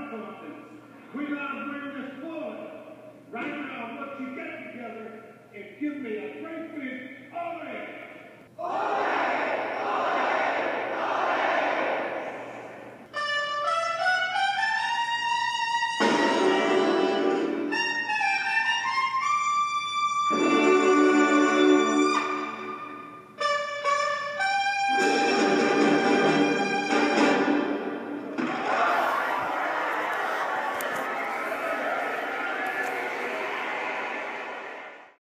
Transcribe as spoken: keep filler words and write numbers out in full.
something. We gotta bring this wood right now. What you get together and give me a